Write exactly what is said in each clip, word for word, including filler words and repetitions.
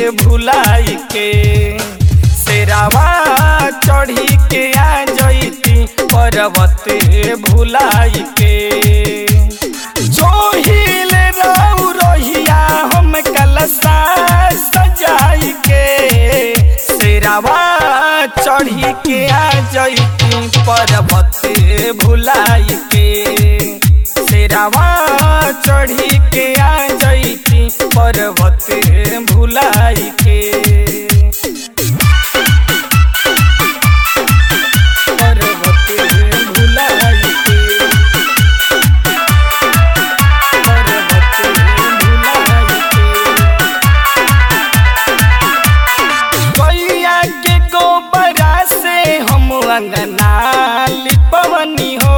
भुलाई के शेरावा चढ़ी के आ जैती पर्वत भुलाई के जोहिल रहू रहिया हम कलसा सजाई के शेरावा चढ़ी के आ जैती पर्वत भुलाई के शेरावा चढ़ी के आ जैती पर्वत भुलाई के पर्वत भुलाई के पर्वत भुलाई के गैया के गोबरा से हम अंगना लिपवनी हो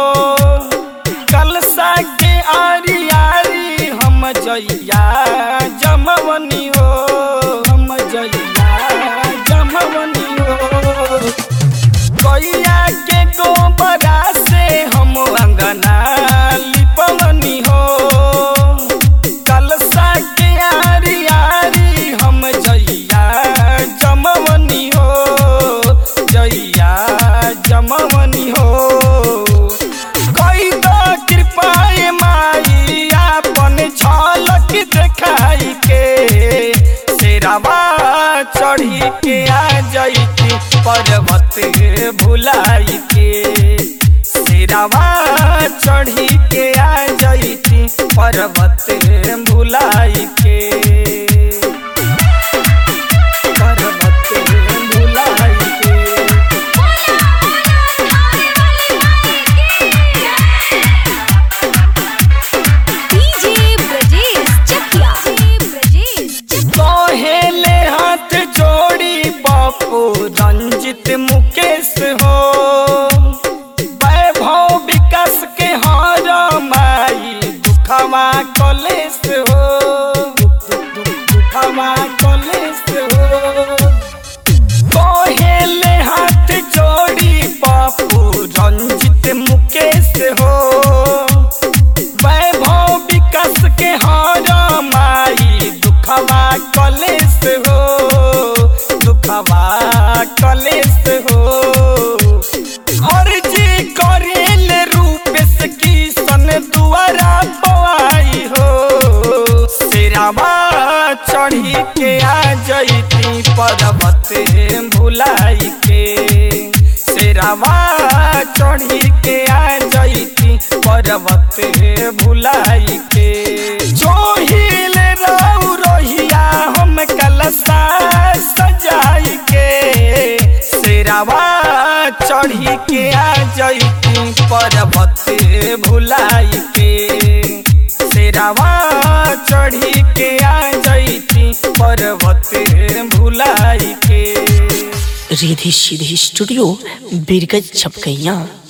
कलसा के आरी आरी हम जइया जमवनी हो हम जइया जमवनी हो गैया के गोबरा से हम अंगना लिपवनी हो कलसा के आरी आरी हम जइया जमवनी हो जइया जमवनी हो कृपाए माई आपन झलक देखाई के शेरावा चढ़ी के आ जैती पर्वत भुलाई के शेरावा चढ़ी के आ जैती पर्वत भुलाई के पर्वत भुलाई के रंजित मुकेश हो वैभव विकास के हर माई दुखवा कलेश हो दुखवा कलेश हो कोहेले हाथ जोड़ी बापू रंजित मुकेश हो वैभव विकास के हर माई दुखवा कलेश हो दुखवा कलेश हो और जी करेल रूपेश किशन दुआरा पवाई हो शेरावा चढ़ी के आ जैती पर्वत भुलाई के शेरावा चढ़ी के आ जैती पर्वत भुलाई के जोहिल रहू रहिया हम कलसा सजाई के शेरावा चढ़ी के आ जैती पर्वत भुलाई के शेरावा चढ़ी के आ जैती पर्वत भुलाई के। रिद्धि सिद्धि स्टूडियो बीरगंज छपकैया।